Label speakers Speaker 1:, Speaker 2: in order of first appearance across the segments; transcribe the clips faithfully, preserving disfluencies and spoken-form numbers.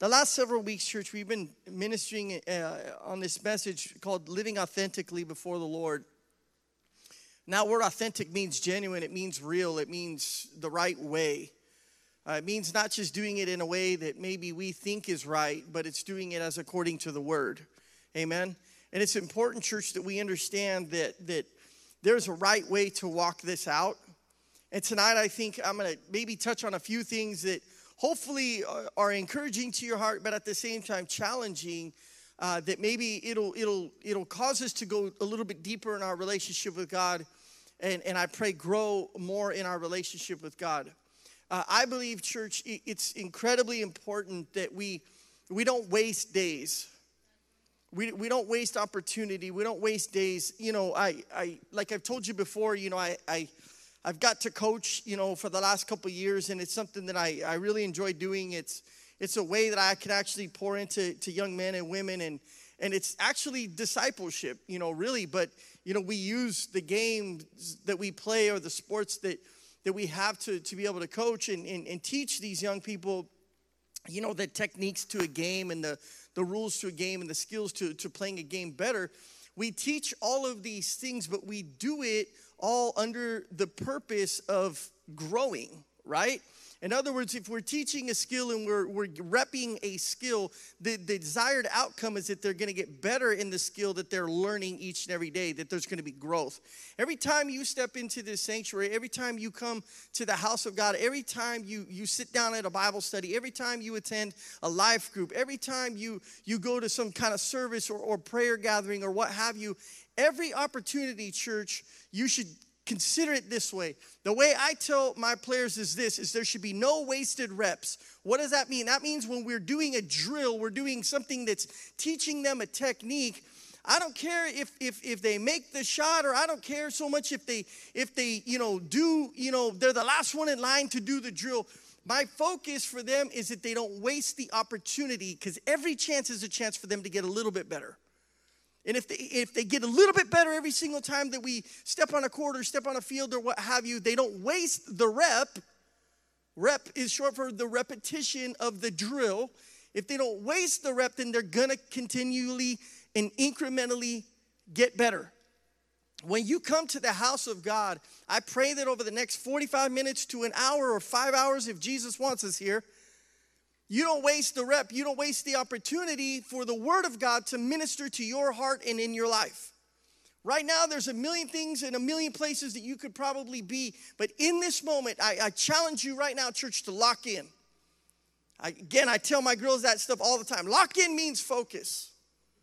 Speaker 1: The last several weeks, church, we've been ministering uh, on this message called Living Authentically Before the Lord. Now, word authentic means genuine. It means real. It means the right way. Uh, it means not just doing it in a way that maybe we think is right, but it's doing it as according to the word. Amen? And it's important, church, that we understand that, that there's a right way to walk this out. And tonight, I think I'm going to maybe touch on a few things that hopefully are encouraging to your heart, but at the same time challenging, uh, that maybe it'll it'll it'll cause us to go a little bit deeper in our relationship with God, and, and I pray grow more in our relationship with God. Uh, I believe, church, it's incredibly important that we we don't waste days. We we don't waste opportunity. We don't waste days. You know, I I like I've told you before. You know, I I. I've got to coach, you know, for the last couple of years, and it's something that I, I really enjoy doing. It's it's a way that I can actually pour into to young men and women, and and it's actually discipleship, you know, really. But, you know, we use the games that we play or the sports that, that we have to, to be able to coach and, and, and teach these young people, you know, the techniques to a game and the, the rules to a game and the skills to, to playing a game better. We teach all of these things, but we do it all under the purpose of growing, right? In other words, if we're teaching a skill and we're we're repping a skill, the, the desired outcome is that they're going to get better in the skill that they're learning each and every day, that there's going to be growth. Every time you step into this sanctuary, every time you come to the house of God, every time you, you sit down at a Bible study, every time you attend a life group, every time you, you go to some kind of service or, or prayer gathering or what have you, every opportunity, church, you should consider it this way. The way I tell my players is this, is there should be no wasted reps. What does that mean? That means when we're doing a drill, we're doing something that's teaching them a technique. I don't care if if if they make the shot, or I don't care so much if they if they, you know, do, you know, they're the last one in line to do the drill. My focus for them is that they don't waste the opportunity, because every chance is a chance for them to get a little bit better. And if they, if they get a little bit better every single time that we step on a court or step on a field or what have you, they don't waste the rep. Rep is short for the repetition of the drill. If they don't waste the rep, then they're going to continually and incrementally get better. When you come to the house of God, I pray that over the next forty-five minutes to an hour or five hours, if Jesus wants us here, you don't waste the rep. You don't waste the opportunity for the Word of God to minister to your heart and in your life. Right now, there's a million things and a million places that you could probably be. But in this moment, I, I challenge you right now, church, to lock in. I, again, I tell my girls that stuff all the time. Lock in means focus.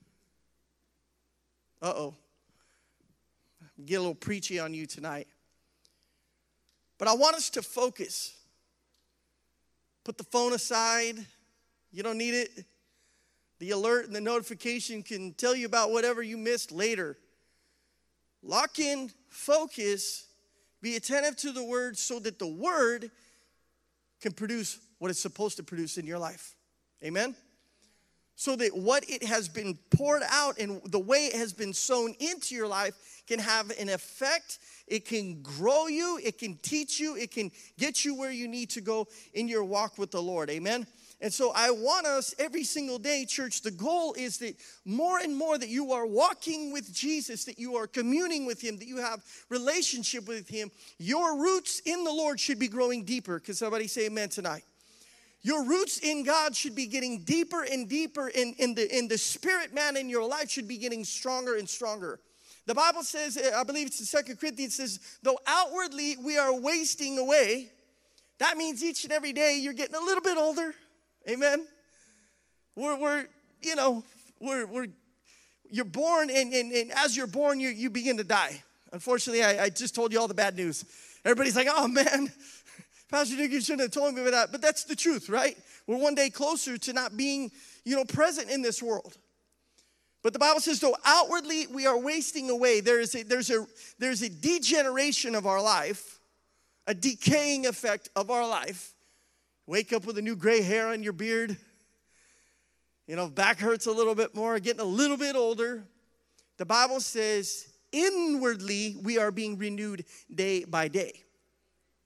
Speaker 1: Uh-oh. Get a little preachy on you tonight. But I want us to focus. Put the phone aside. You don't need it. The alert and the notification can tell you about whatever you missed later. Lock in, focus, be attentive to the word so that the word can produce what it's supposed to produce in your life. Amen? So that what it has been poured out and the way it has been sown into your life can have an effect. It can grow you. It can teach you. It can get you where you need to go in your walk with the Lord. Amen? And so I want us every single day, church, the goal is that more and more that you are walking with Jesus, that you are communing with Him, that you have relationship with Him. Your roots in the Lord should be growing deeper. Can somebody say amen tonight? Your roots in God should be getting deeper and deeper, in, in, the, in the spirit man in your life should be getting stronger and stronger. The Bible says, I believe it's in Second Corinthians, says, though outwardly we are wasting away, that means each and every day you're getting a little bit older. Amen? We're, we're you know, we're, we're, you're born, and, and, and as you're born, you, you begin to die. Unfortunately, I, I just told you all the bad news. Everybody's like, oh, man, Pastor Dick, you shouldn't have told me about that. But that's the truth, right? We're one day closer to not being, you know, present in this world. But the Bible says, though outwardly we are wasting away, there is a, there's a, there's a degeneration of our life, a decaying effect of our life. Wake up with a new gray hair on your beard. You know, back hurts a little bit more, getting a little bit older. The Bible says, inwardly we are being renewed day by day.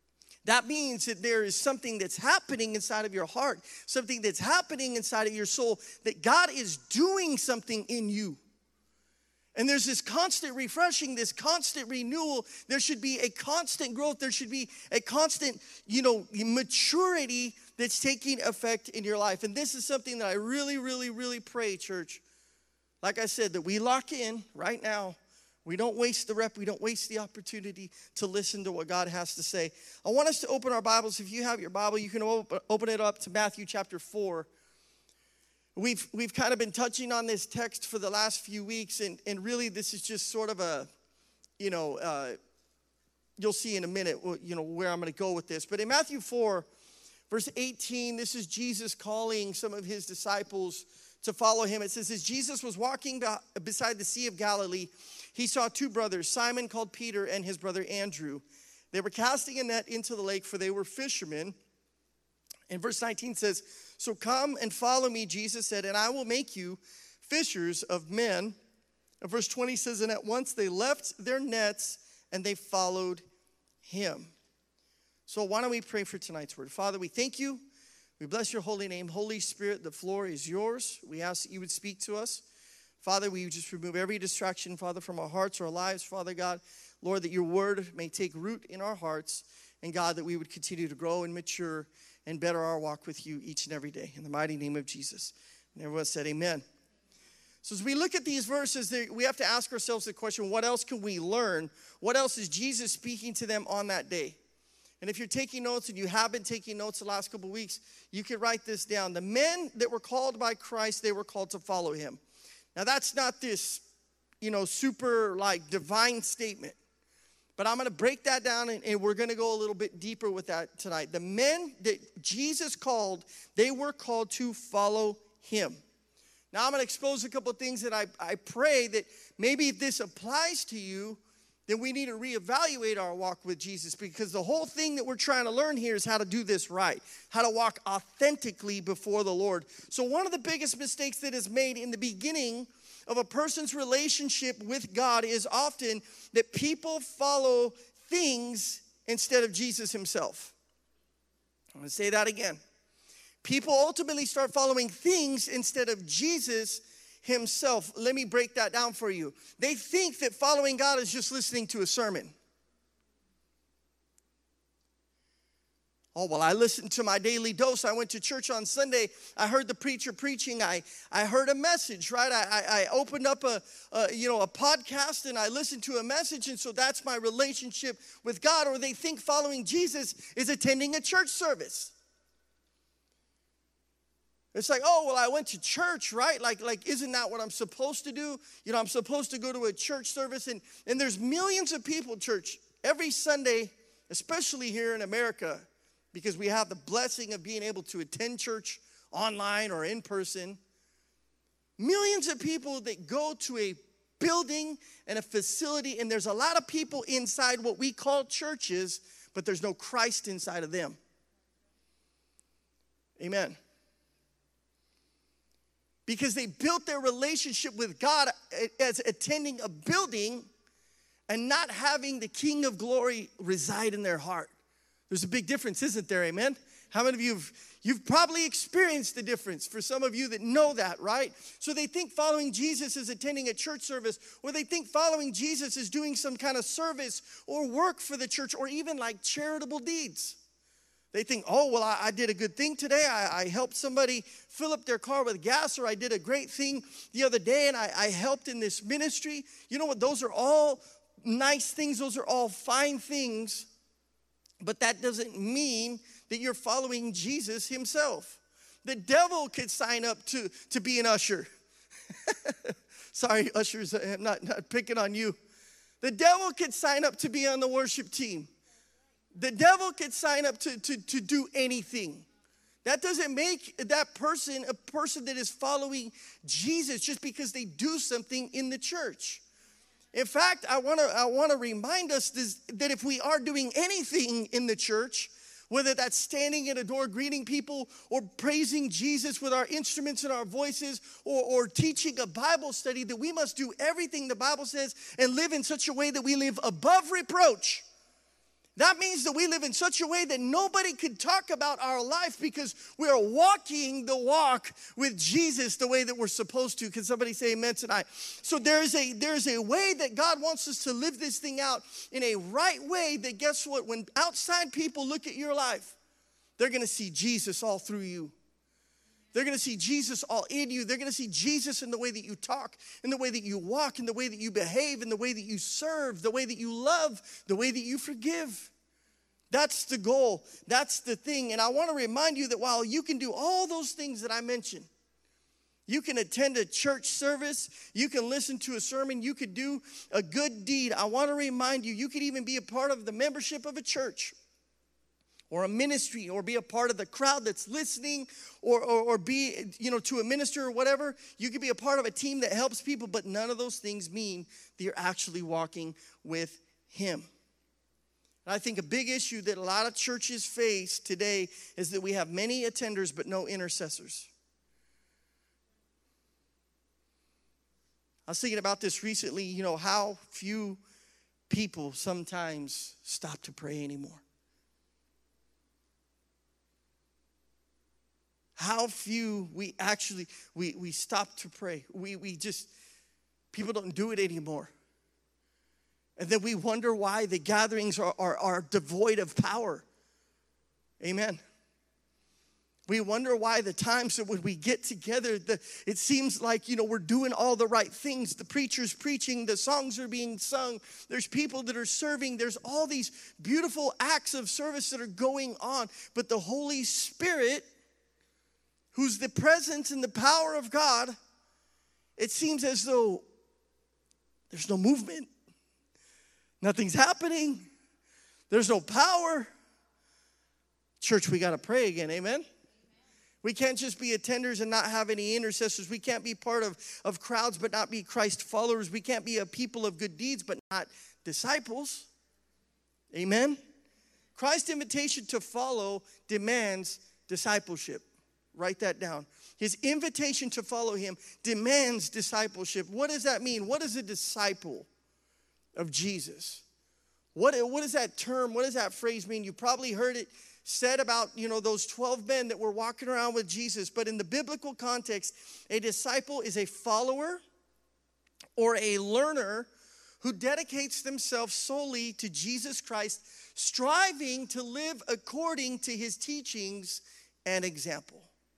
Speaker 1: That means that there is something that's happening inside of your heart, something that's happening inside of your soul, that God is doing something in you. And there's this constant refreshing, this constant renewal. There should be a constant growth. There should be a constant, you know, maturity that's taking effect in your life. And this is something that I really, really, really pray, church. Like I said, that we lock in right now. We don't waste the rep. We don't waste the opportunity to listen to what God has to say. I want us to open our Bibles. If you have your Bible, you can open it up to Matthew chapter four. We've we've kind of been touching on this text for the last few weeks, and, and really this is just sort of a, you know, uh, you'll see in a minute, you know, where I'm going to go with this. But in Matthew four, verse eighteen, this is Jesus calling some of his disciples to follow him. It says, as Jesus was walking beside the Sea of Galilee, he saw two brothers, Simon called Peter and his brother Andrew. They were casting a net into the lake, for they were fishermen. And verse nineteen says, so come and follow me, Jesus said, and I will make you fishers of men. And verse twenty says, and at once they left their nets and they followed him. So why don't we pray for tonight's word? Father, we thank you. We bless your holy name. Holy Spirit, the floor is yours. We ask that you would speak to us. Father, we just remove every distraction, Father, from our hearts, our lives, Father God. Lord, that your word may take root in our hearts. And God, that we would continue to grow and mature and better our walk with you each and every day. In the mighty name of Jesus. And everyone said amen. So as we look at these verses, we have to ask ourselves the question, what else can we learn? What else is Jesus speaking to them on that day? And if you're taking notes, and you have been taking notes the last couple of weeks, you can write this down. The men that were called by Christ, they were called to follow him. Now that's not this, you know, super like divine statement. But I'm going to break that down, and, and we're going to go a little bit deeper with that tonight. The men that Jesus called, they were called to follow him. Now I'm going to expose a couple of things that I, I pray that maybe if this applies to you, then we need to reevaluate our walk with Jesus, because the whole thing that we're trying to learn here is how to do this right, how to walk authentically before the Lord. So one of the biggest mistakes that is made in the beginning of a person's relationship with God is often that people follow things instead of Jesus himself. I'm going to say that again. People ultimately start following things instead of Jesus himself. Let me break that down for you. They think that following God is just listening to a sermon. Oh, well, I listened to my daily dose. I went to church on Sunday. I heard the preacher preaching. I, I heard a message, right? I, I, I opened up a, a, you know, a podcast, and I listened to a message, and so that's my relationship with God. Or they think following Jesus is attending a church service. It's like, oh, well, I went to church, right? Like, like, isn't that what I'm supposed to do? You know, I'm supposed to go to a church service. And, and there's millions of people, church, every Sunday, especially here in America, because we have the blessing of being able to attend church online or in person. Millions of people that go to a building and a facility, and there's a lot of people inside what we call churches, but there's no Christ inside of them. Amen. Because they built their relationship with God as attending a building and not having the King of Glory reside in their heart. There's a big difference, isn't there? Amen? How many of you have you've probably experienced the difference? For some of you that know that, right? So they think following Jesus is attending a church service, or they think following Jesus is doing some kind of service or work for the church, or even like charitable deeds. They think, oh, well, I, I did a good thing today. I, I helped somebody fill up their car with gas, or I did a great thing the other day, and I, I helped in this ministry. You know what? Those are all nice things. Those are all fine things. But that doesn't mean that you're following Jesus himself. The devil could sign up to, to be an usher. Sorry, ushers, I'm not, not picking on you. The devil could sign up to be on the worship team. The devil could sign up to, to, to do anything. That doesn't make that person a person that is following Jesus just because they do something in the church. In fact, I want to I want to remind us this, that if we are doing anything in the church, whether that's standing at a door greeting people, or praising Jesus with our instruments and our voices, or, or teaching a Bible study, that we must do everything the Bible says and live in such a way that we live above reproach. That means that we live in such a way that nobody could talk about our life because we are walking the walk with Jesus the way that we're supposed to. Can somebody say amen tonight? So there's a, there's a way that God wants us to live this thing out in a right way that, guess what, when outside people look at your life, they're going to see Jesus all through you. They're going to see Jesus all in you. They're going to see Jesus in the way that you talk, in the way that you walk, in the way that you behave, in the way that you serve, the way that you love, the way that you forgive. That's the goal. That's the thing. And I want to remind you that while you can do all those things that I mentioned, you can attend a church service, you can listen to a sermon, you could do a good deed. I want to remind you, you could even be a part of the membership of a church, or a ministry, or be a part of the crowd that's listening, or, or, or be, you know, to a minister or whatever. You could be a part of a team that helps people, but none of those things mean that you're actually walking with him. And I think a big issue that a lot of churches face today is that we have many attenders but no intercessors. I was thinking about this recently, you know, how few people sometimes stop to pray anymore. How few we actually, we, we stop to pray. We, we just, people don't do it anymore. And then we wonder why the gatherings are, are, are devoid of power. Amen. We wonder why the times that when we get together, the, it seems like, you know, we're doing all the right things. The preacher's preaching, the songs are being sung. There's people that are serving. There's all these beautiful acts of service that are going on. But the Holy Spirit, who's the presence and the power of God, it seems as though there's no movement. Nothing's happening. There's no power. Church, we got to pray again, amen? We can't just be attenders and not have any intercessors. We can't be part of, of crowds but not be Christ followers. We can't be a people of good deeds but not disciples. Amen? Christ's invitation to follow demands discipleship. Write that down. His invitation to follow him demands discipleship. What does that mean? What is a disciple of Jesus? What, what does that term, what does that phrase mean? You probably heard it said about, you know, those twelve men that were walking around with Jesus. But in the biblical context, a disciple is a follower or a learner who dedicates themselves solely to Jesus Christ, striving to live according to his teachings and example.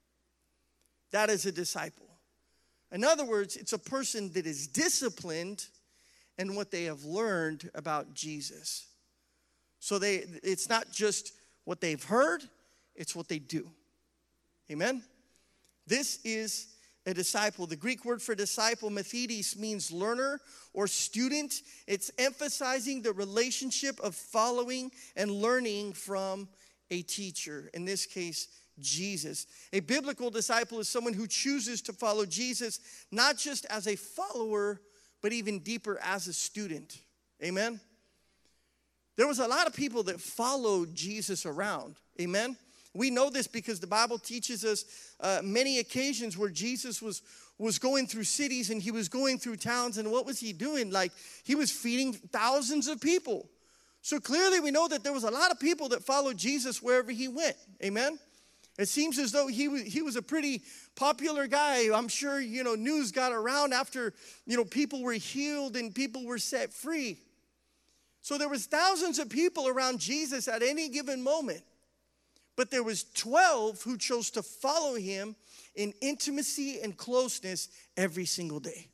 Speaker 1: That is a disciple. In other words, it's a person that is disciplined in what they have learned about Jesus. So they, it's not just what they've heard, it's what they do. Amen? This is a disciple. The Greek word for disciple, mathetes, means learner or student. It's emphasizing the relationship of following and learning from a teacher. In this case, Jesus. A biblical disciple is someone who chooses to follow Jesus, not just as a follower, but even deeper as a student. Amen? There was a lot of people that followed Jesus around. Amen? We know this because the Bible teaches us uh, many occasions where Jesus was, was going through cities and he was going through towns. And what was he doing? Like, he was feeding thousands of people. So clearly we know that there was a lot of people that followed Jesus wherever he went. Amen? It seems as though he was, he was a pretty popular guy. I'm sure, you know, news got around after, you know, people were healed and people were set free. So there was thousands of people around Jesus at any given moment. But there was twelve who chose to follow him in intimacy and closeness every single day.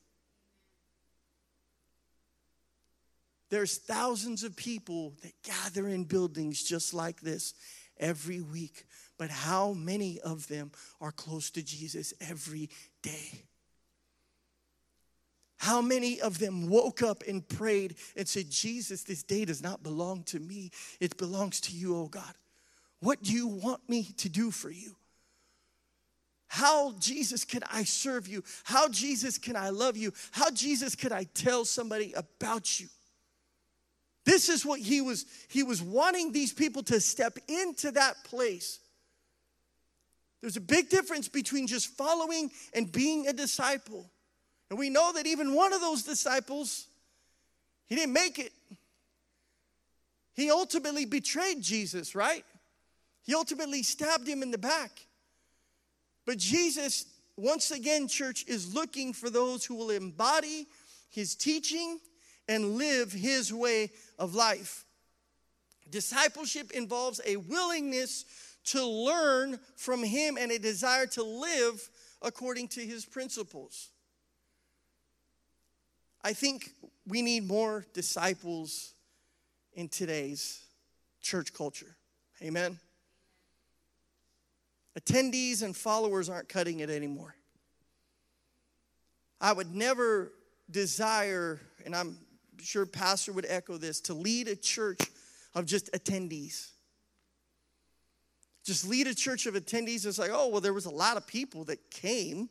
Speaker 1: There's thousands of people that gather in buildings just like this every week. But how many of them are close to Jesus every day? How many of them woke up and prayed and said, Jesus, this day does not belong to me. It belongs to you, oh God. What do you want me to do for you? How, Jesus, can I serve you? How, Jesus, can I love you? How, Jesus, can I tell somebody about you? This is what he was, he was wanting these people to step into that place. There's a big difference between just following and being a disciple. And we know that even one of those disciples, he didn't make it. He ultimately betrayed Jesus, right? He ultimately stabbed him in the back. But Jesus, once again, church, is looking for those who will embody his teaching and live his way of life. Discipleship involves a willingness to learn from him and a desire to live according to his principles. I think we need more disciples in today's church culture. Amen? Attendees and followers aren't cutting it anymore. I would never desire, and I'm sure Pastor would echo this, to lead a church of just attendees. Just lead a church of attendees. It's like, oh, well, there was a lot of people that came.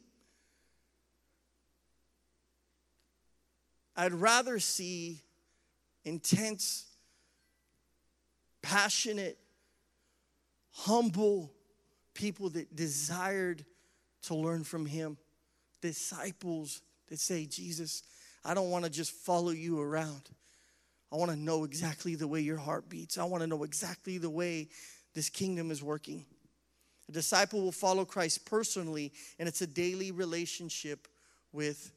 Speaker 1: I'd rather see intense, passionate, humble people that desired to learn from him. Disciples that say, Jesus, I don't want to just follow you around. I want to know exactly the way your heart beats. I want to know exactly the way this kingdom is working. A disciple will follow Christ personally, and it's a daily relationship with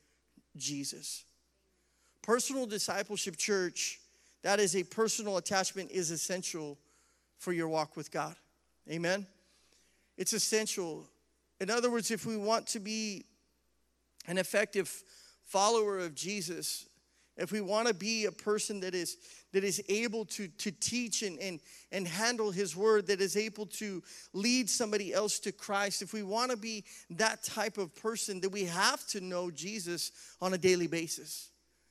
Speaker 1: Jesus. Personal discipleship, church, that is a personal attachment, is essential for your walk with God. Amen? It's essential. In other words, if we want to be an effective follower of Jesus, if we want to be a person that is that is able to, to teach and, and, and handle his word, that is able to lead somebody else to Christ, if we want to be that type of person, then we have to know Jesus on a daily basis.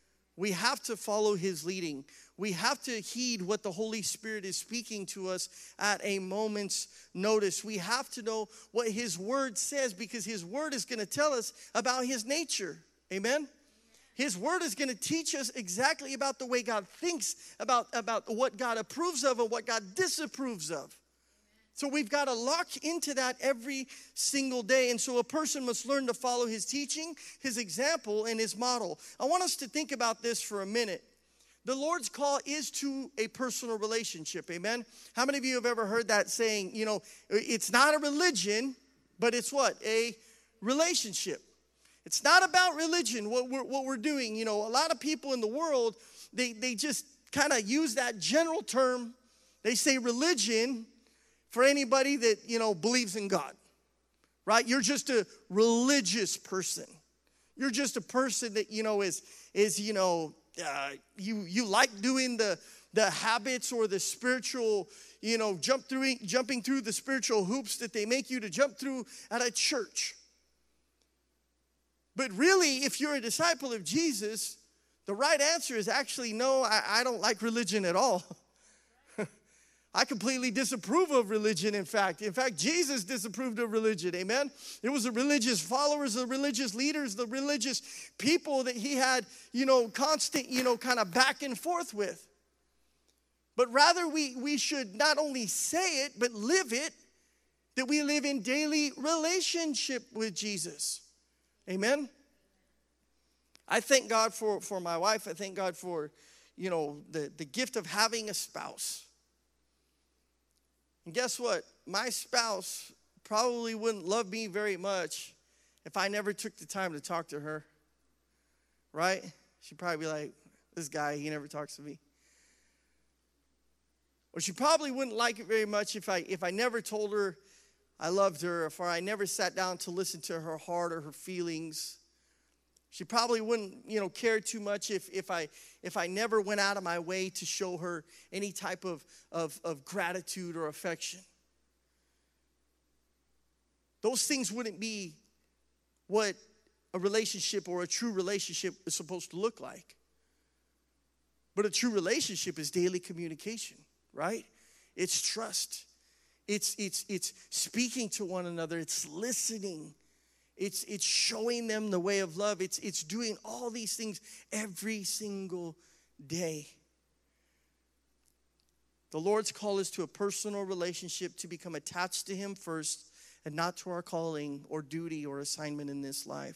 Speaker 1: We have to follow his leading. We have to heed what the Holy Spirit is speaking to us at a moment's notice. We have to know what his word says, because his word is going to tell us about his nature. Amen? His word is going to teach us exactly about the way God thinks, about, about what God approves of and what God disapproves of. So we've got to lock into that every single day. And so a person must learn to follow his teaching, his example, and his model. I want us to think about this for a minute. The Lord's call is to a personal relationship. Amen? How many of you have ever heard that saying, you know, it's not a religion, but it's what? A relationship. It's not about religion, what we're, what we're doing. You know, a lot of people in the world, they, they just kind of use that general term. They say religion for anybody that, you know, believes in God, right? You're just a religious person. You're just a person that, you know, is, is you know, uh, you, you like doing the, the habits or the spiritual, you know, jump through, jumping through the spiritual hoops that they make you to jump through at a church. But really, if you're a disciple of Jesus, the right answer is actually, no, I, I don't like religion at all. I completely disapprove of religion, in fact. In fact, Jesus disapproved of religion, amen? It was the religious followers, the religious leaders, the religious people that he had, you know, constant, you know, kind of back and forth with. But rather, we, we should not only say it, but live it, that we live in daily relationship with Jesus. Amen? I thank God for, for my wife. I thank God for, you know, the, the gift of having a spouse. And guess what? My spouse probably wouldn't love me very much if I never took the time to talk to her. Right? She'd probably be like, this guy, he never talks to me. Or she probably wouldn't like it very much if I if I never told her I loved her, or I never sat down to listen to her heart or her feelings. She probably wouldn't, you know, care too much if, if I if I never went out of my way to show her any type of, of, of gratitude or affection. Those things wouldn't be what a relationship or a true relationship is supposed to look like. But a true relationship is daily communication, right? It's trust. It's, it's, it's speaking to one another. It's listening. It's, it's showing them the way of love. It's, it's doing all these things every single day. The Lord's call is to a personal relationship, to become attached to him first and not to our calling or duty or assignment in this life.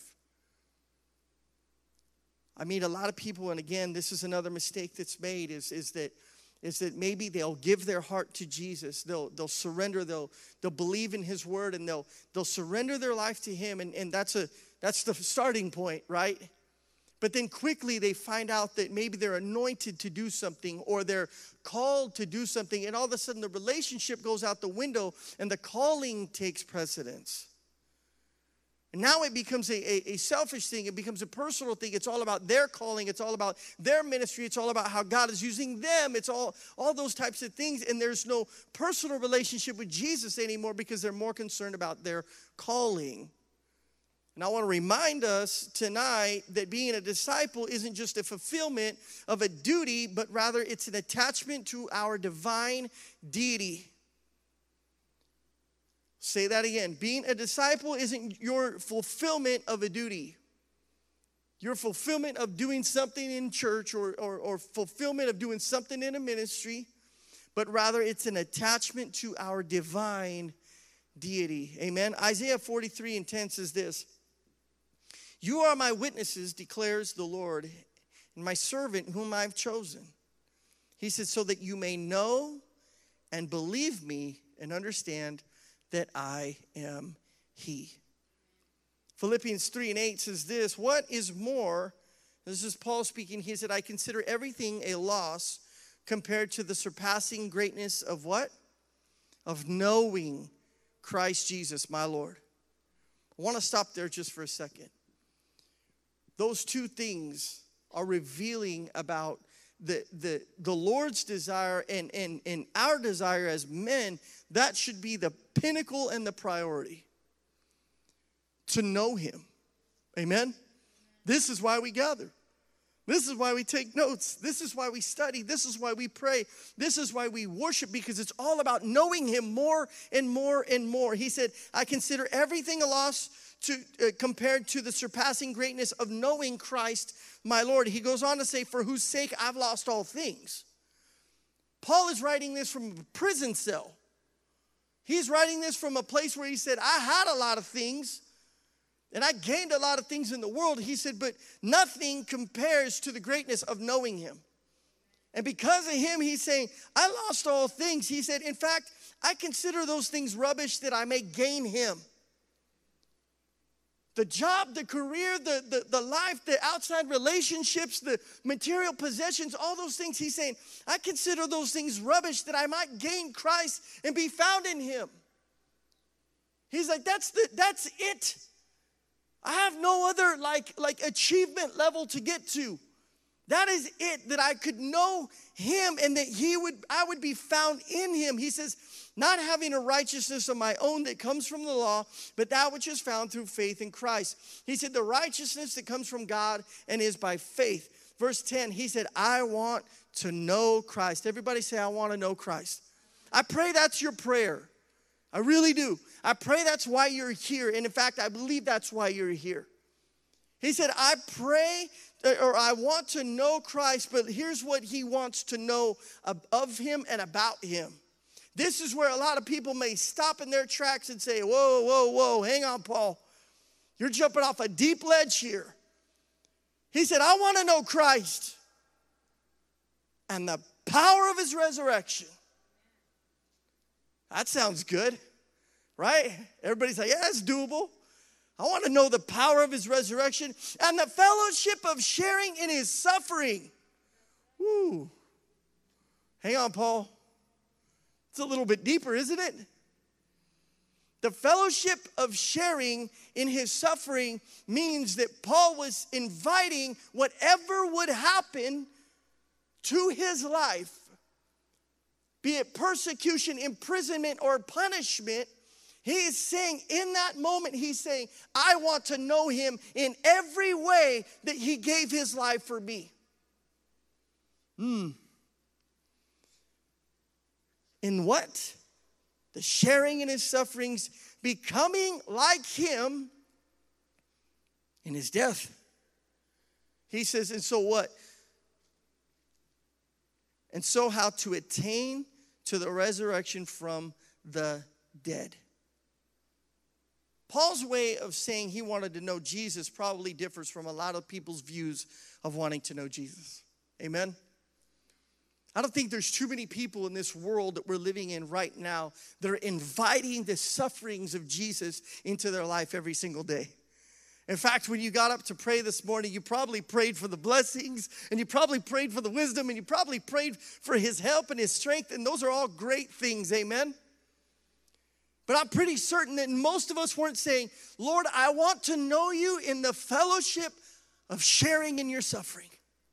Speaker 1: I meet a lot of people, and again, this is another mistake that's made, is, is that is that maybe they'll give their heart to Jesus. They'll, they'll surrender. They'll, they'll believe in his word, and they'll, they'll surrender their life to him. And, and that's, a, that's the starting point, right? But then quickly they find out that maybe they're anointed to do something, or they're called to do something. And all of a sudden the relationship goes out the window and the calling takes precedence. And now it becomes a, a, a selfish thing. It becomes a personal thing. It's all about their calling. It's all about their ministry. It's all about how God is using them. It's all, all those types of things. And there's no personal relationship with Jesus anymore because they're more concerned about their calling. And I want to remind us tonight that being a disciple isn't just a fulfillment of a duty, but rather it's an attachment to our divine deity. Say that again. Being a disciple isn't your fulfillment of a duty. Your fulfillment of doing something in church or, or, or fulfillment of doing something in a ministry, but rather it's an attachment to our divine deity. Amen. Isaiah forty-three and ten says this. You are my witnesses, declares the Lord, and my servant whom I've chosen. He says, so that you may know and believe me and understand that I am he. Philippians three and eight says this, what is more, this is Paul speaking, he said, I consider everything a loss compared to the surpassing greatness of what? Of knowing Christ Jesus, my Lord. I want to stop there just for a second. Those two things are revealing about the, the, the Lord's desire and, and, and our desire as men. That should be the pinnacle and the priority. To know him. Amen? This is why we gather. This is why we take notes. This is why we study. This is why we pray. This is why we worship, because it's all about knowing him more and more and more. He said, I consider everything a loss to, uh, compared to the surpassing greatness of knowing Christ, my Lord. He goes on to say, for whose sake I've lost all things. Paul is writing this from a prison cell. He's writing this from a place where he said, I had a lot of things, and I gained a lot of things in the world. He said, but nothing compares to the greatness of knowing him. And because of him, he's saying, I lost all things. He said, in fact, I consider those things rubbish that I may gain him. The job, the career, the, the, the life, the outside relationships, the material possessions, all those things, he's saying, I consider those things rubbish that I might gain Christ and be found in him. He's like, that's the that's it. I have no other like, like achievement level to get to. That is it, that I could know him and that he would I would be found in him. He says, not having a righteousness of my own that comes from the law, but that which is found through faith in Christ. He said, the righteousness that comes from God and is by faith. Verse ten, he said, I want to know Christ. Everybody say, I want to know Christ. I pray that's your prayer. I really do. I pray that's why you're here. And in fact, I believe that's why you're here. He said, I pray, or I want to know Christ, but here's what he wants to know of him and about him. This is where a lot of people may stop in their tracks and say, whoa, whoa, whoa, hang on, Paul. You're jumping off a deep ledge here. He said, I want to know Christ and the power of his resurrection. That sounds good, right? Everybody's like, yeah, that's doable. I want to know the power of his resurrection and the fellowship of sharing in his suffering. Woo. Hang on, Paul. It's a little bit deeper, isn't it? The fellowship of sharing in his suffering means that Paul was inviting whatever would happen to his life, be it persecution, imprisonment, or punishment. He is saying in that moment, he's saying, I want to know him in every way that he gave his life for me. Hmm. In what? The sharing in his sufferings, becoming like him in his death. He says, and so what? And so how to attain to the resurrection from the dead. Paul's way of saying he wanted to know Jesus probably differs from a lot of people's views of wanting to know Jesus. Amen? I don't think there's too many people in this world that we're living in right now that are inviting the sufferings of Jesus into their life every single day. In fact, when you got up to pray this morning, you probably prayed for the blessings, and you probably prayed for the wisdom, and you probably prayed for his help and his strength, and those are all great things, amen? But I'm pretty certain that most of us weren't saying, Lord, I want to know you in the fellowship of sharing in your suffering.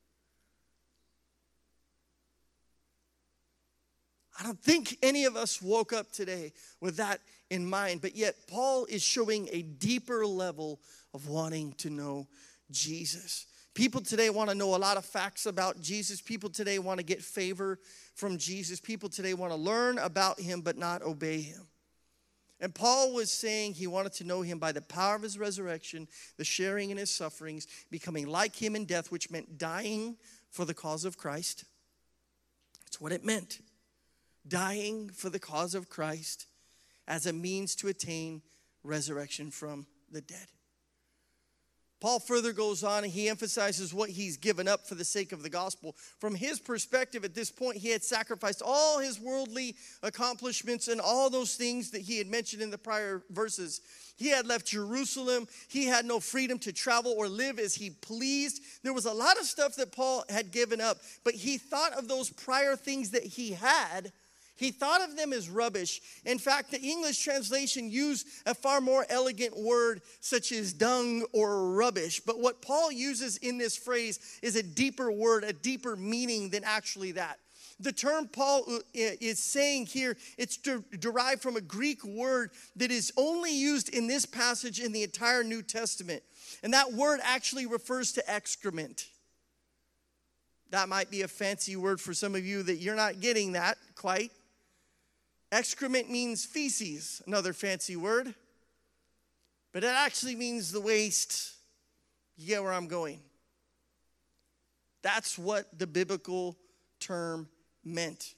Speaker 1: I don't think any of us woke up today with that in mind, but yet Paul is showing a deeper level of wanting to know Jesus. People today want to know a lot of facts about Jesus. People today want to get favor from Jesus. People today want to learn about him but not obey him. And Paul was saying he wanted to know him by the power of his resurrection, the sharing in his sufferings, becoming like him in death, which meant dying for the cause of Christ. That's what it meant. Dying for the cause of Christ as a means to attain resurrection from the dead. Paul further goes on and he emphasizes what he's given up for the sake of the gospel. From his perspective at this point, he had sacrificed all his worldly accomplishments and all those things that he had mentioned in the prior verses. He had left Jerusalem. He had no freedom to travel or live as he pleased. There was a lot of stuff that Paul had given up, but he thought of those prior things that he had. He thought of them as rubbish. In fact, the English translation used a far more elegant word such as dung or rubbish. But what Paul uses in this phrase is a deeper word, a deeper meaning than actually that. The term Paul is saying here, it's derived from a Greek word that is only used in this passage in the entire New Testament. And that word actually refers to excrement. That might be a fancy word for some of you that you're not getting that quite. Excrement means feces, another fancy word. But it actually means the waste. You get where I'm going. That's what the biblical term meant.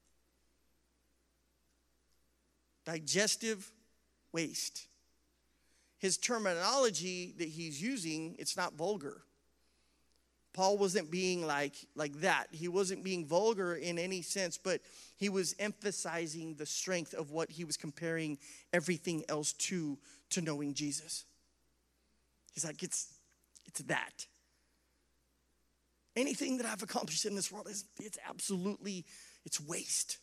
Speaker 1: Digestive waste. His terminology that he's using, it's not vulgar. Paul wasn't being like, like that. He wasn't being vulgar in any sense, but he was emphasizing the strength of what he was comparing everything else to, to knowing Jesus. He's like, it's, it's that. Anything that I've accomplished in this world, is it's absolutely, it's waste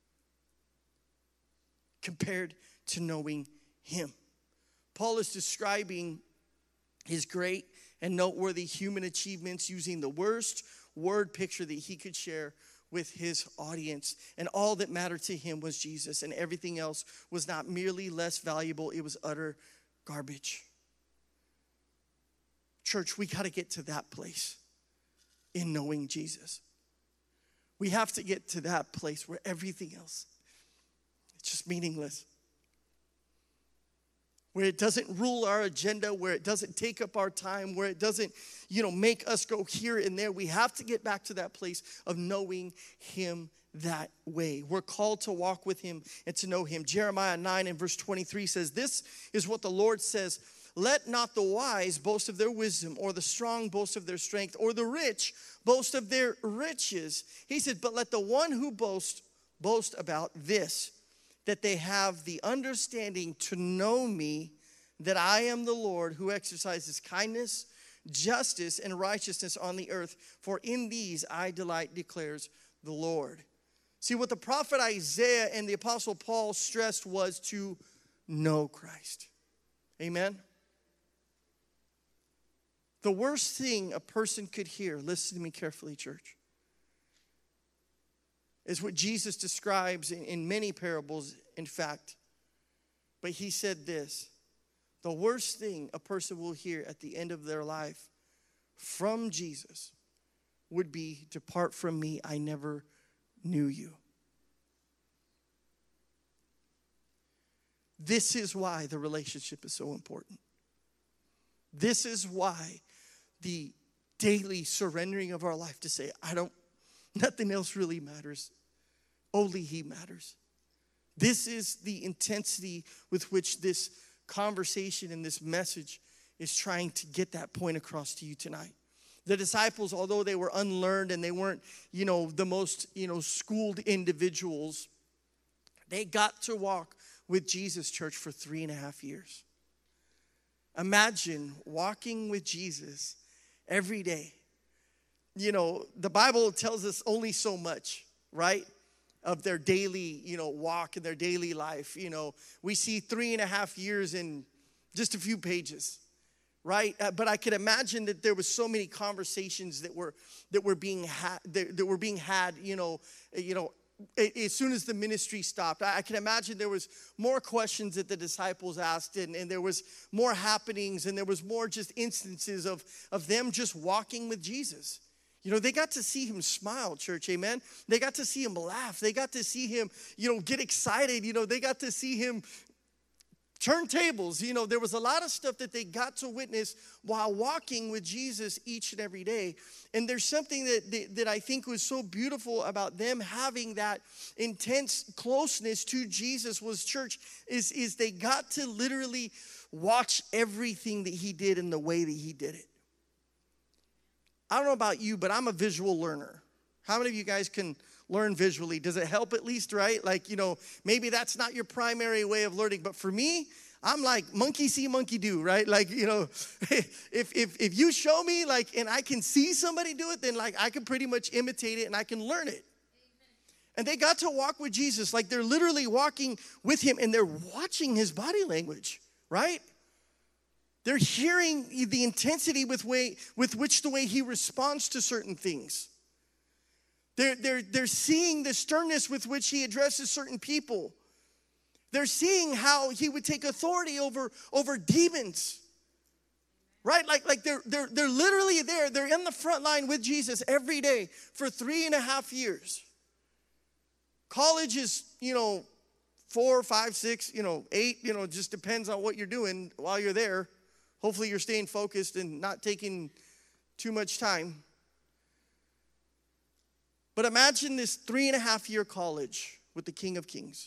Speaker 1: compared to knowing him. Paul is describing his great and noteworthy human achievements using the worst word picture that he could share with his audience. And all that mattered to him was Jesus, and everything else was not merely less valuable, it was utter garbage. Church, we got to get to that place in knowing Jesus. We have to get to that place where everything else, it's just meaningless. Where it doesn't rule our agenda, where it doesn't take up our time, where it doesn't, you know, make us go here and there. We have to get back to that place of knowing him that way. We're called to walk with him and to know him. Jeremiah nine and verse twenty-three says, this is what the Lord says, let not the wise boast of their wisdom, or the strong boast of their strength, or the rich boast of their riches. He said, but let the one who boasts boast about this, that they have the understanding to know me, that I am the Lord who exercises kindness, justice, and righteousness on the earth. For in these I delight, declares the Lord. See, what the prophet Isaiah and the apostle Paul stressed was to know Christ. Amen? The worst thing a person could hear, listen to me carefully, church, is what Jesus describes in, in many parables, in fact. But he said this, the worst thing a person will hear at the end of their life from Jesus would be, depart from me, I never knew you. This is why the relationship is so important. This is why the daily surrendering of our life to say, I don't, nothing else really matters. Only he matters. This is the intensity with which this conversation and this message is trying to get that point across to you tonight. The disciples, although they were unlearned and they weren't, you know, the most, you know, schooled individuals, they got to walk with Jesus, church, for three and a half years. Imagine walking with Jesus every day. You know, the Bible tells us only so much, right, of their daily, you know, walk and their daily life. You know, we see three and a half years in just a few pages. Right, uh, but I could imagine that there was so many conversations that were that were being had that, that were being had. You know, you know, as soon as the ministry stopped, I, I can imagine there was more questions that the disciples asked, and, and there was more happenings, and there was more just instances of of them just walking with Jesus. You know, they got to see him smile, church, amen. They got to see him laugh. They got to see him, you know, get excited. You know, they got to see him turn tables. You know, there was a lot of stuff that they got to witness while walking with Jesus each and every day. And there's something that, that, that I think was so beautiful about them having that intense closeness to Jesus was, church, is, is they got to literally watch everything that he did in the way that he did it. I don't know about you, but I'm a visual learner. How many of you guys can learn visually? Does it help at least, right? Like, you know, maybe that's not your primary way of learning, but for me, I'm like monkey see, monkey do, right? Like, you know, if if if you show me, like, and I can see somebody do it, then like I can pretty much imitate it and I can learn it. And they got to walk with Jesus, like they're literally walking with him and they're watching his body language, right? They're hearing the intensity with way with which the way he responds to certain things. They're, they're, they're seeing the sternness with which he addresses certain people. They're seeing how he would take authority over, over demons. Right? Like, like they're, they're, they're literally there. They're in the front line with Jesus every day for three and a half years. College is, you know, four, five, six, you know, eight, you know, just depends on what you're doing while you're there. Hopefully you're staying focused and not taking too much time. But imagine this three and a half year college with the King of Kings.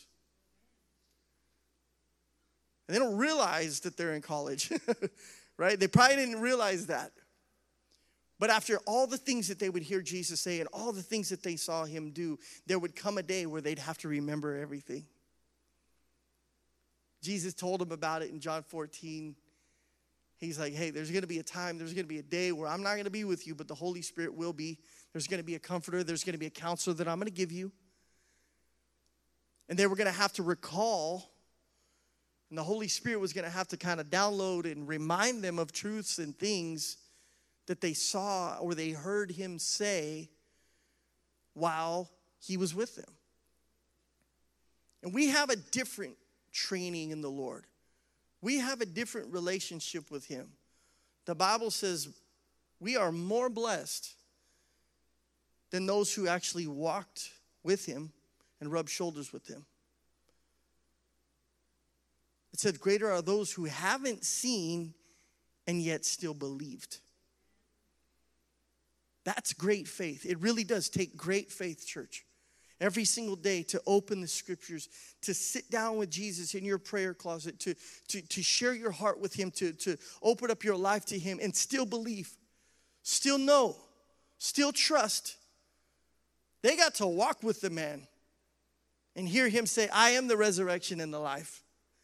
Speaker 1: And they don't realize that they're in college, right? They probably didn't realize that. But after all the things that they would hear Jesus say and all the things that they saw him do, there would come a day where they'd have to remember everything. Jesus told them about it in John fourteen. He's like, hey, there's going to be a time, there's going to be a day where I'm not going to be with you, but the Holy Spirit will be. There's going to be a comforter. There's going to be a counselor that I'm going to give you. And they were going to have to recall, and the Holy Spirit was going to have to kind of download and remind them of truths and things that they saw or they heard him say while he was with them. And we have a different training in the Lord. We have a different relationship with him. The Bible says we are more blessed than those who actually walked with him and rubbed shoulders with him. It said, greater are those who haven't seen and yet still believed. That's great faith. It really does take great faith, church. Every single day to open the scriptures, to sit down with Jesus in your prayer closet, to, to, to share your heart with him, to, to open up your life to him and still believe, still know, still trust. They got to walk with the man and hear him say, I am the resurrection and the life.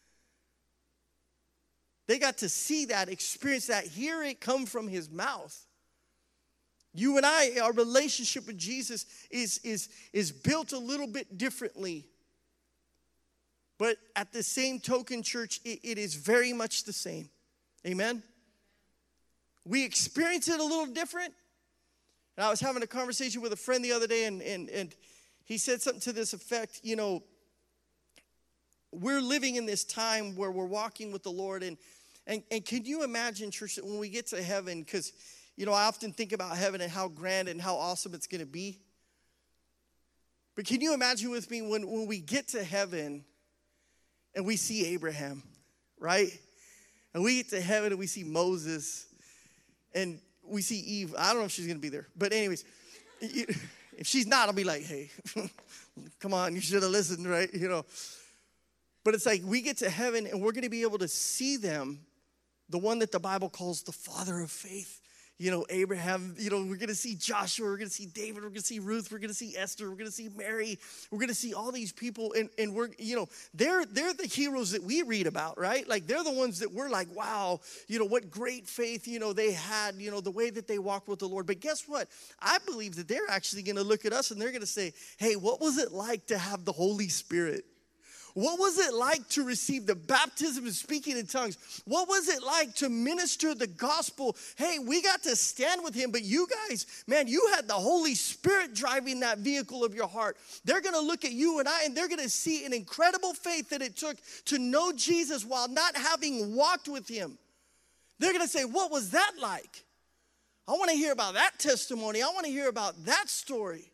Speaker 1: They got to see that, experience that, hear it come from his mouth. You and I, our relationship with Jesus is, is, is built a little bit differently. But at the same token, church, it, it is very much the same. Amen? We experience it a little different. And I was having a conversation with a friend the other day, and, and, and he said something to this effect. You know, we're living in this time where we're walking with the Lord. And, and, and can you imagine, church, that when we get to heaven, because you know, I often think about heaven and how grand and how awesome it's going to be. But can you imagine with me when, when we get to heaven and we see Abraham, right? And we get to heaven and we see Moses and we see Eve. I don't know if she's going to be there. But anyways, if she's not, I'll be like, hey, come on, you should have listened, right? You know. But it's like we get to heaven and we're going to be able to see them, the one that the Bible calls the Father of faith. you know, Abraham, you know, we're going to see Joshua, we're going to see David, we're going to see Ruth, we're going to see Esther, we're going to see Mary, we're going to see all these people, and, and we're, you know, they're, they're the heroes that we read about, right? Like, they're the ones that we're like, wow, you know, what great faith, you know, they had, you know, the way that they walked with the Lord. But guess what? I believe that they're actually going to look at us and they're going to say, hey, what was it like to have the Holy Spirit? What was it like to receive the baptism of speaking in tongues? What was it like to minister the gospel? Hey, we got to stand with him, but you guys, man, you had the Holy Spirit driving that vehicle of your heart. They're going to look at you and I, and they're going to see an incredible faith that it took to know Jesus while not having walked with him. They're going to say, what was that like? I want to hear about that testimony. I want to hear about that story.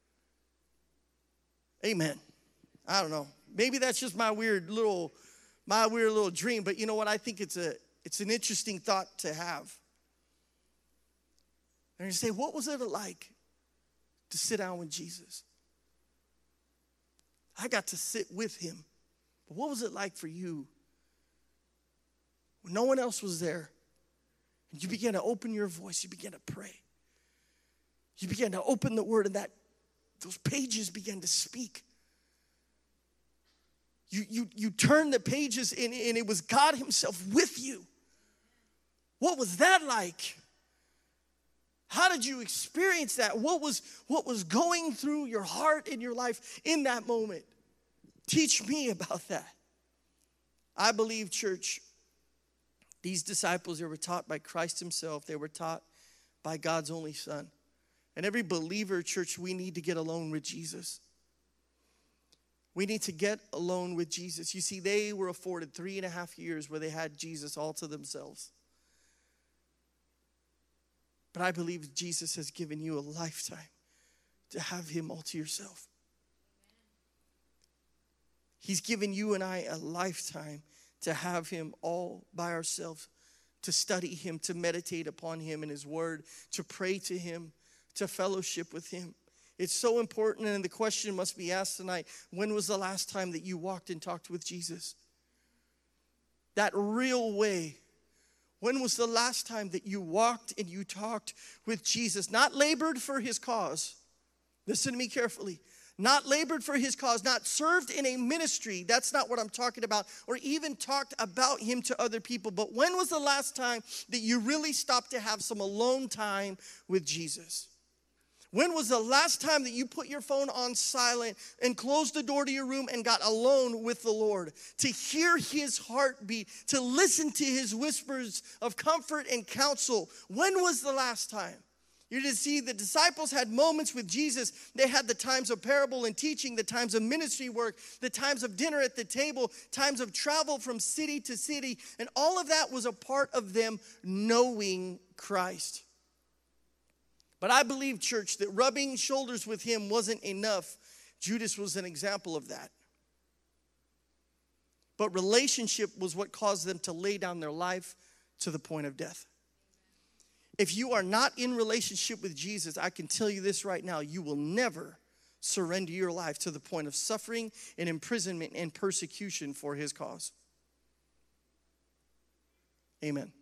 Speaker 1: Amen. I don't know. Maybe that's just my weird little, my weird little dream. But you know what? I think it's a, it's an interesting thought to have. And you say, what was it like to sit down with Jesus? I got to sit with him. But what was it like for you when no one else was there? And you began to open your voice. You began to pray. You began to open the word, and that those pages began to speak. You, you, you turned the pages, and, and it was God himself with you. What was that like? How did you experience that? What was, what was going through your heart and your life in that moment? Teach me about that. I believe, church, these disciples, they were taught by Christ himself. They were taught by God's only Son. And every believer, church, we need to get alone with Jesus. We need to get alone with Jesus. You see, they were afforded three and a half years where they had Jesus all to themselves. But I believe Jesus has given you a lifetime to have him all to yourself. He's given you and I a lifetime to have him all by ourselves, to study him, to meditate upon him and his word, to pray to him, to fellowship with him. It's so important, and the question must be asked tonight, when was the last time that you walked and talked with Jesus? That real way. When was the last time that you walked and you talked with Jesus? Not labored for his cause. Listen to me carefully. Not labored for his cause, not served in a ministry. That's not what I'm talking about. Or even talked about him to other people. But when was the last time that you really stopped to have some alone time with Jesus? When was the last time that you put your phone on silent and closed the door to your room and got alone with the Lord? To hear his heartbeat, to listen to his whispers of comfort and counsel. When was the last time? You're to see the disciples had moments with Jesus. They had the times of parable and teaching, the times of ministry work, the times of dinner at the table, times of travel from city to city. And all of that was a part of them knowing Christ. But I believe, church, that rubbing shoulders with him wasn't enough. Judas was an example of that. But relationship was what caused them to lay down their life to the point of death. If you are not in relationship with Jesus, I can tell you this right now, you will never surrender your life to the point of suffering and imprisonment and persecution for his cause. Amen.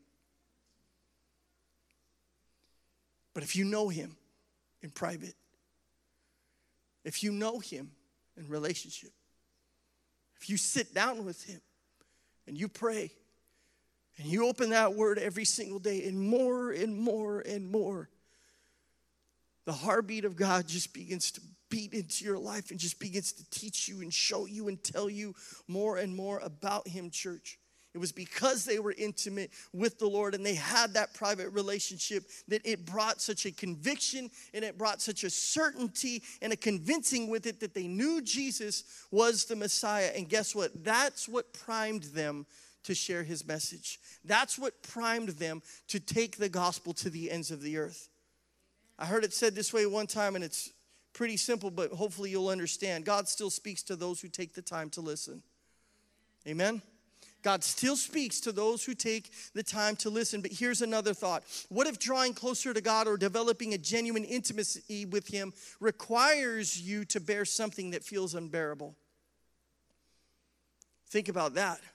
Speaker 1: But if you know him in private, if you know him in relationship, if you sit down with him and you pray and you open that word every single day and more and more and more, the heartbeat of God just begins to beat into your life and just begins to teach you and show you and tell you more and more about him, church. It was because they were intimate with the Lord and they had that private relationship that it brought such a conviction and it brought such a certainty and a convincing with it that they knew Jesus was the Messiah. And guess what? That's what primed them to share his message. That's what primed them to take the gospel to the ends of the earth. I heard it said this way one time, and it's pretty simple, but hopefully you'll understand. God still speaks to those who take the time to listen. Amen? God still speaks to those who take the time to listen. But here's another thought. What if drawing closer to God or developing a genuine intimacy with him requires you to bear something that feels unbearable? Think about that.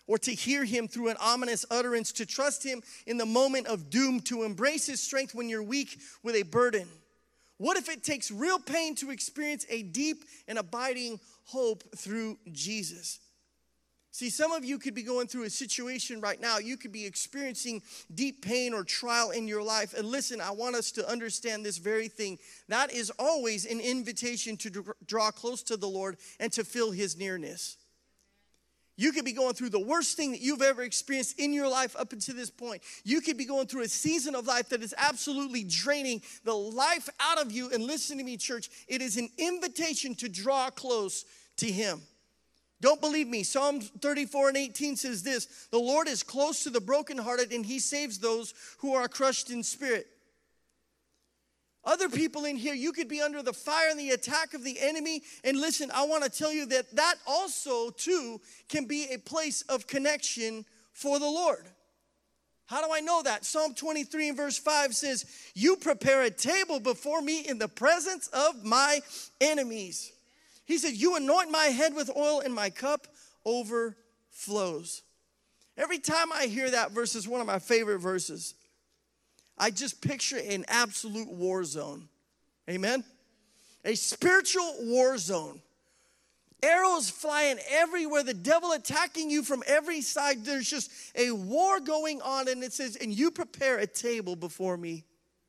Speaker 1: or to hear him through an ominous utterance, to trust him in the moment of doom, to embrace his strength when you're weak with a burden? What if it takes real pain to experience a deep and abiding hope through Jesus? See, some of you could be going through a situation right now. You could be experiencing deep pain or trial in your life. And listen, I want us to understand this very thing. That is always an invitation to draw close to the Lord and to feel his nearness. You could be going through the worst thing that you've ever experienced in your life up until this point. You could be going through a season of life that is absolutely draining the life out of you. And listen to me, church, it is an invitation to draw close to him. Don't believe me. Psalm thirty-four and eighteen says this: the Lord is close to the brokenhearted, and he saves those who are crushed in spirit. Other people in here, you could be under the fire and the attack of the enemy. And listen, I want to tell you that that also, too, can be a place of connection for the Lord. How do I know that? Psalm twenty-three and verse five says, you prepare a table before me in the presence of my enemies. He said, you anoint my head with oil and my cup overflows. Every time I hear that verse, is one of my favorite verses. I just picture an absolute war zone. Amen? A spiritual war zone. Arrows flying everywhere, the devil attacking you from every side. There's just a war going on, and it says, and you prepare a table before me.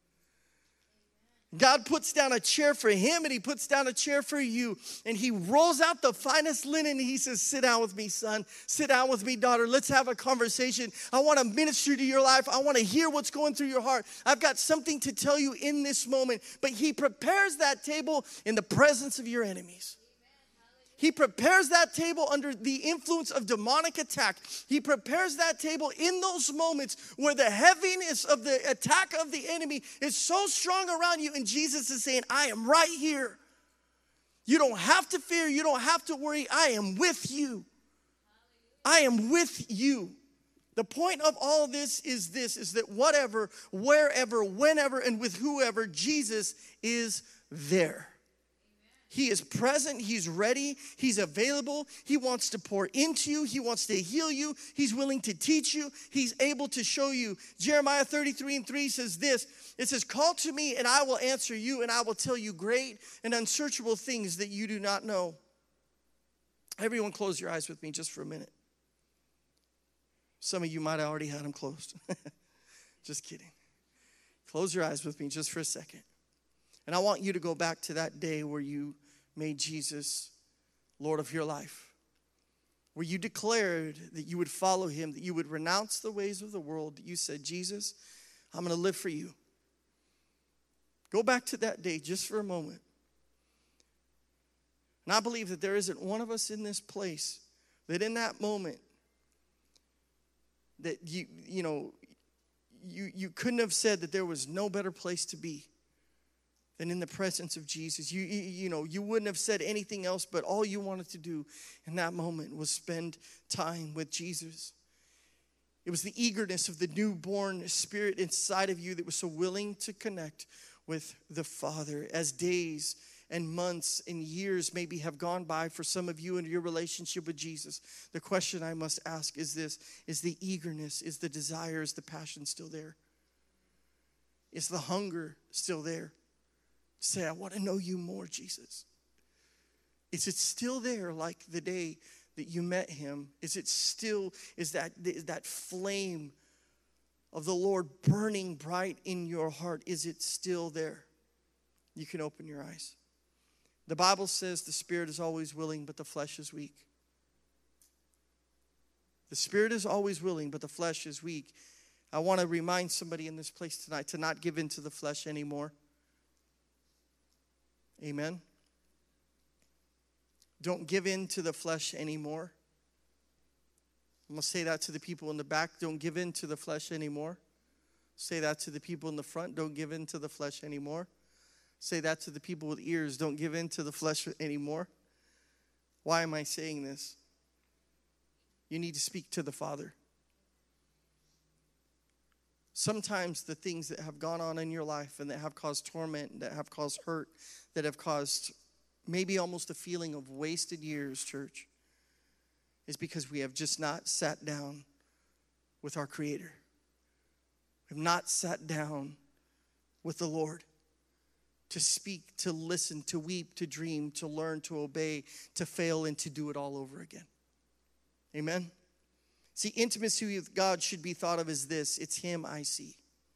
Speaker 1: God puts down a chair for him, and he puts down a chair for you. And he rolls out the finest linen, and he says, sit down with me, son. Sit down with me, daughter. Let's have a conversation. I want to minister to your life. I want to hear what's going through your heart. I've got something to tell you in this moment. But he prepares that table in the presence of your enemies. He prepares that table under the influence of demonic attack. He prepares that table in those moments where the heaviness of the attack of the enemy is so strong around you. And Jesus is saying, I am right here. You don't have to fear. You don't have to worry. I am with you. I am with you. The point of all this is this, is that whatever, wherever, whenever, and with whoever, Jesus is there. He is present, he's ready, he's available, he wants to pour into you, he wants to heal you, he's willing to teach you, he's able to show you. Jeremiah thirty-three and three says this, it says, call to me and I will answer you, and I will tell you great and unsearchable things that you do not know. Everyone close your eyes with me just for a minute. Some of you might have already had them closed. Just kidding. Close your eyes with me just for a second. And I want you to go back to that day where you made Jesus Lord of your life, where you declared that you would follow him, that you would renounce the ways of the world, that you said, Jesus, I'm going to live for you. Go back to that day just for a moment. And I believe that there isn't one of us in this place that in that moment that you, you know, you, you couldn't have said that there was no better place to be than in the presence of Jesus. You, you, you know, you wouldn't have said anything else, but all you wanted to do in that moment was spend time with Jesus. It was the eagerness of the newborn spirit inside of you that was so willing to connect with the Father. As days and months and years maybe have gone by for some of you in your relationship with Jesus, the question I must ask is this: is the eagerness, is the desire, is the passion still there? Is the hunger still there? Say, I want to know you more, Jesus. Is it still there like the day that you met him? Is it still, is that, is that flame of the Lord burning bright in your heart? Is it still there? You can open your eyes. The Bible says the spirit is always willing, but the flesh is weak. The spirit is always willing, but the flesh is weak. I want to remind somebody in this place tonight to not give in to the flesh anymore. Amen. Don't give in to the flesh anymore. I'm going to say that to the people in the back. Don't give in to the flesh anymore. Say that to the people in the front. Don't give in to the flesh anymore. Say that to the people with ears. Don't give in to the flesh anymore. Why am I saying this? You need to speak to the Father. Sometimes the things that have gone on in your life and that have caused torment, that have caused hurt, that have caused maybe almost a feeling of wasted years, church. is because we have just not sat down with our Creator. We have not sat down with the Lord to speak, to listen, to weep, to dream, to learn, to obey, to fail, and to do it all over again. Amen? See, intimacy with God should be thought of as this: it's Him I see.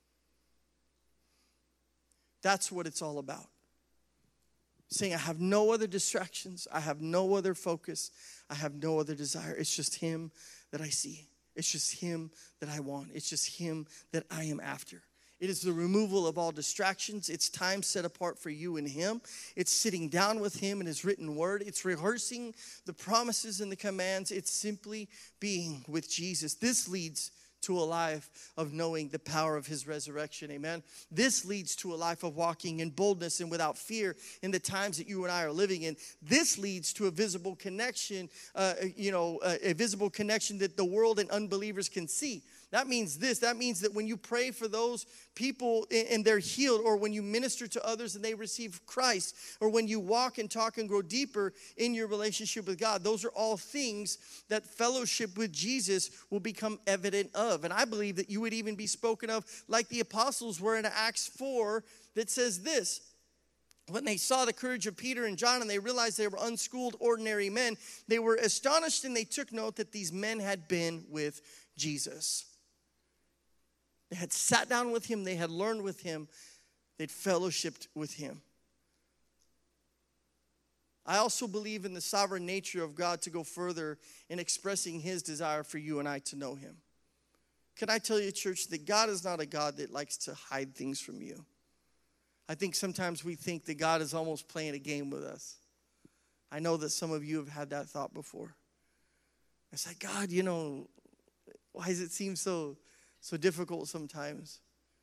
Speaker 1: That's what it's all about. Saying, I have no other distractions. I have no other focus. I have no other desire. It's just Him that I see. It's just Him that I want. It's just Him that I am after. It is the removal of all distractions. It's time set apart for you and Him. It's sitting down with Him in His written word. It's rehearsing the promises and the commands. It's simply being with Jesus. This leads to a life of knowing the power of His resurrection. Amen. This leads to a life of walking in boldness and without fear in the times that you and I are living in. This leads to a visible connection, uh, you know, a, a visible connection that the world and unbelievers can see. That means this. That means that when you pray for those people and they're healed, or when you minister to others and they receive Christ, or when you walk and talk and grow deeper in your relationship with God, those are all things that fellowship with Jesus will become evident of. And I believe that you would even be spoken of like the apostles were in Acts four, that says this: when they saw the courage of Peter and John and they realized they were unschooled, ordinary men, they were astonished and they took note that these men had been with Jesus. They had sat down with Him. They had learned with Him. They'd fellowshiped with Him. I also believe in the sovereign nature of God to go further in expressing His desire for you and I to know Him. Can I tell you, church, that God is not a God that likes to hide things from you. I think sometimes we think that God is almost playing a game with us. I know that some of you have had that thought before. It's like, God, you know, why does it seem so... so difficult sometimes?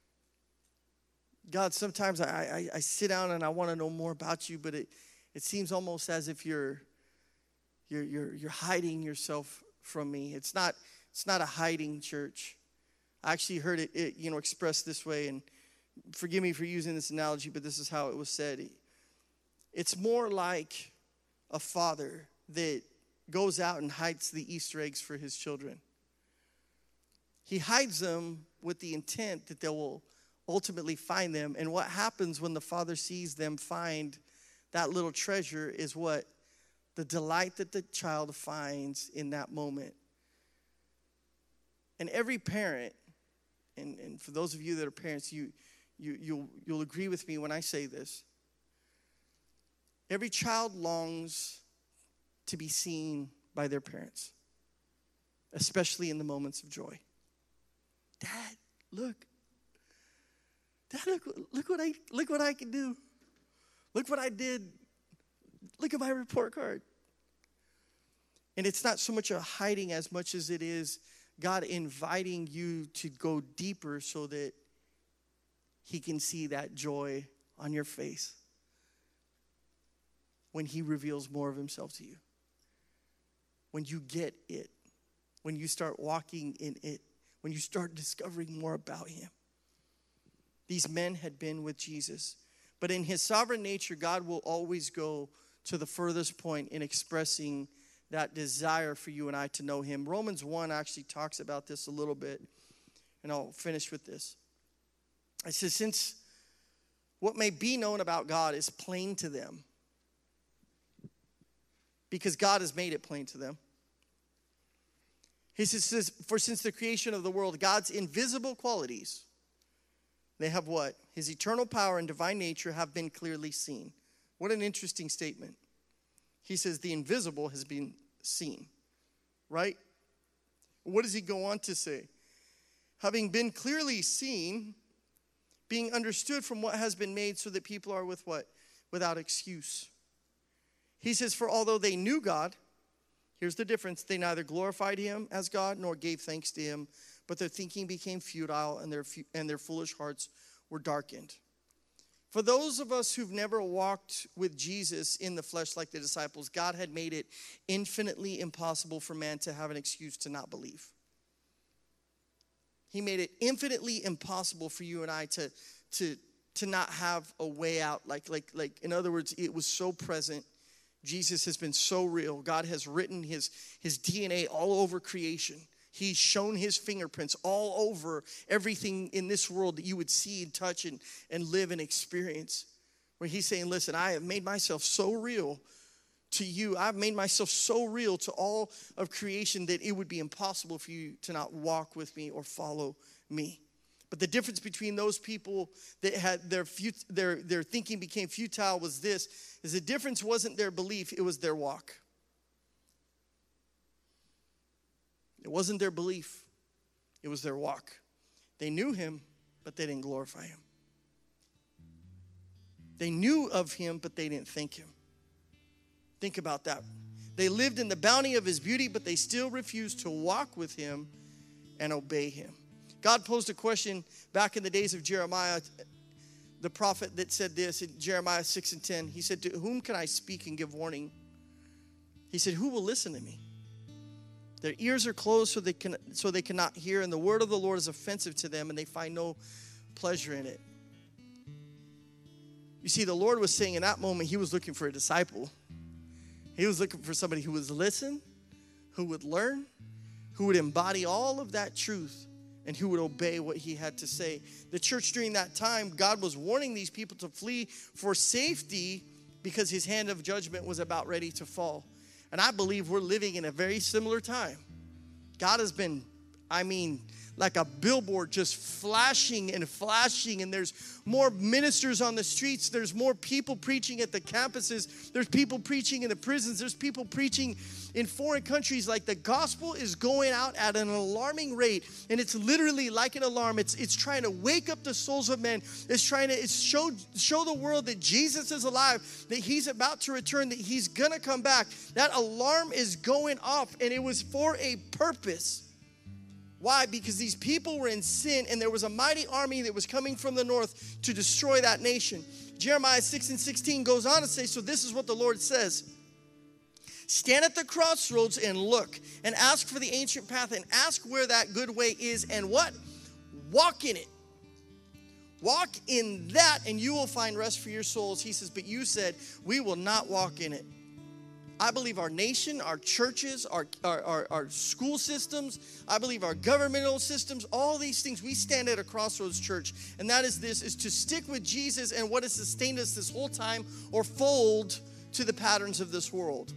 Speaker 1: God, sometimes I, I, I sit down and I want to know more about you, but it, it seems almost as if you're, you're you're you're hiding yourself from me. It's not it's not a hiding, church. I actually heard it, it you know expressed this way, and forgive me for using this analogy, but this is how it was said. It's more like a father that goes out and hides the Easter eggs for his children. He hides them with the intent that they will ultimately find them. And what happens when the father sees them find that little treasure is what? The delight that the child finds in that moment. And every parent, and, and for those of you that are parents, you, you, you'll, you'll agree with me when I say this. Every child longs to be seen by their parents, especially in the moments of joy. Dad, look. Dad, look, look what I look what I can do. Look what I did. Look at my report card. And it's not so much a hiding as much as it is God inviting you to go deeper so that He can see that joy on your face when He reveals more of Himself to you. When you get it. When you start walking in it. When you start discovering more about Him. These men had been with Jesus. But in His sovereign nature, God will always go to the furthest point in expressing that desire for you and I to know Him. Romans one actually talks about this a little bit. And I'll finish with this. It says, since what may be known about God is plain to them, because God has made it plain to them. He says, for since the creation of the world, God's invisible qualities, they have what? His eternal power and divine nature have been clearly seen. What an interesting statement. He says the invisible has been seen, right? What does he go on to say? Having been clearly seen, being understood from what has been made, so that people are with what? Without excuse. He says, for although they knew God, here's the difference. They neither glorified Him as God nor gave thanks to Him, but their thinking became futile and their and their foolish hearts were darkened. For those of us who've never walked with Jesus in the flesh like the disciples, God had made it infinitely impossible for man to have an excuse to not believe. He made it infinitely impossible for you and I to, to, to not have a way out. Like, like, like, in other words, it was so present. Jesus has been so real. God has written his, his D N A all over creation. He's shown his fingerprints all over everything in this world that you would see and touch and, and live and experience. Where he's saying, listen, I have made myself so real to you. I've made myself so real to all of creation that it would be impossible for you to not walk with me or follow me. But the difference between those people that had their fut- their their thinking became futile was this, is the difference wasn't their belief, it was their walk. It wasn't their belief, it was their walk. They knew him, but they didn't glorify him. They knew of him, but they didn't thank him. Think about that. They lived in the bounty of his beauty, but they still refused to walk with him and obey him. God posed a question back in the days of Jeremiah, the prophet, that said this in Jeremiah six and ten. He said, to whom can I speak and give warning? He said, who will listen to me? Their ears are closed so they can so they cannot hear, and the word of the Lord is offensive to them, and they find no pleasure in it. You see, the Lord was saying in that moment, he was looking for a disciple. He was looking for somebody who would listen, who would learn, who would embody all of that truth, and who would obey what he had to say. The church during that time, God was warning these people to flee for safety because his hand of judgment was about ready to fall. And I believe we're living in a very similar time. God has been, I mean, like a billboard just flashing and flashing, and there's more ministers on the streets, there's more people preaching at the campuses, there's people preaching in the prisons, there's people preaching in foreign countries. Like the gospel is going out at an alarming rate, and it's literally like an alarm. It's it's trying to wake up the souls of men. It's trying to it's show show the world that Jesus is alive, that he's about to return, that he's gonna come back. That alarm is going off, and it was for a purpose. Why? Because these people were in sin, and there was a mighty army that was coming from the north to destroy that nation. Jeremiah six and sixteen goes on to say, so this is what the Lord says. Stand at the crossroads and look, and ask for the ancient path, and ask where that good way is, and what? Walk in it. Walk in that, and you will find rest for your souls. He says, but you said, we will not walk in it. I believe our nation, our churches, our, our, our, our school systems, I believe our governmental systems, all these things, we stand at a crossroads, church. And that is this, is to stick with Jesus and what has sustained us this whole time, or fold to the patterns of this world.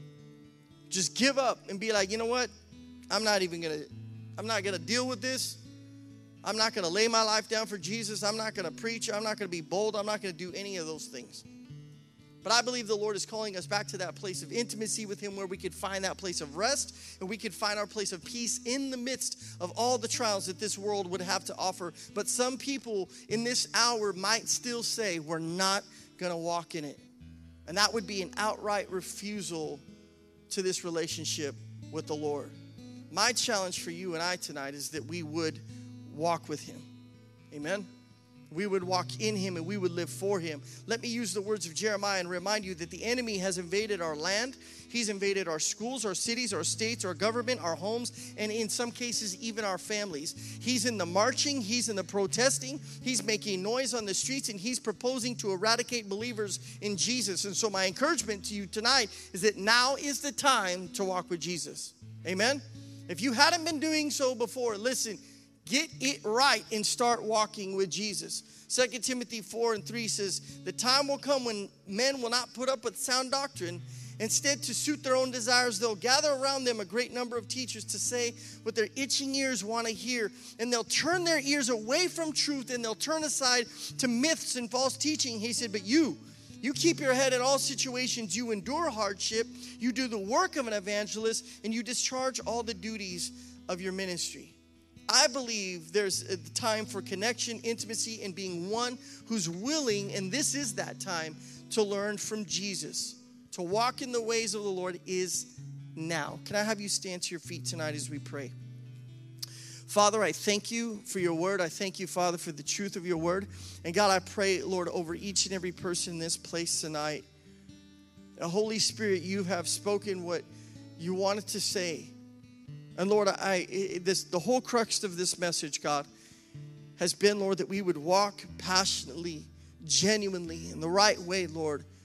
Speaker 1: Just give up and be like, you know what? I'm not even going to, I'm not going to deal with this. I'm not going to lay my life down for Jesus. I'm not going to preach. I'm not going to be bold. I'm not going to do any of those things. But I believe the Lord is calling us back to that place of intimacy with him, where we could find that place of rest, and we could find our place of peace in the midst of all the trials that this world would have to offer. But some people in this hour might still say, we're not going to walk in it. And that would be an outright refusal to this relationship with the Lord. My challenge for you and I tonight is that we would walk with him. Amen. We would walk in him, and we would live for him. Let me use the words of Jeremiah and remind you that the enemy has invaded our land. He's invaded our schools, our cities, our states, our government, our homes, and in some cases, even our families. He's in the marching. He's in the protesting. He's making noise on the streets, and he's proposing to eradicate believers in Jesus. And so my encouragement to you tonight is that now is the time to walk with Jesus. Amen? If you hadn't been doing so before, listen, get it right and start walking with Jesus. Second Timothy four and three says, the time will come when men will not put up with sound doctrine. Instead, to suit their own desires, they'll gather around them a great number of teachers to say what their itching ears want to hear. And they'll turn their ears away from truth, and they'll turn aside to myths and false teaching. He said, but you, you keep your head in all situations. You endure hardship. You do the work of an evangelist, and you discharge all the duties of your ministry. I believe there's a time for connection, intimacy, and being one who's willing, and this is that time, to learn from Jesus. To walk in the ways of the Lord is now. Can I have you stand to your feet tonight as we pray? Father, I thank you for your word. I thank you, Father, for the truth of your word. And God, I pray, Lord, over each and every person in this place tonight. The Holy Spirit, you have spoken what you wanted to say. And Lord, I, I this the whole crux of this message, God, has been, Lord, that we would walk passionately, genuinely, in the right way, Lord,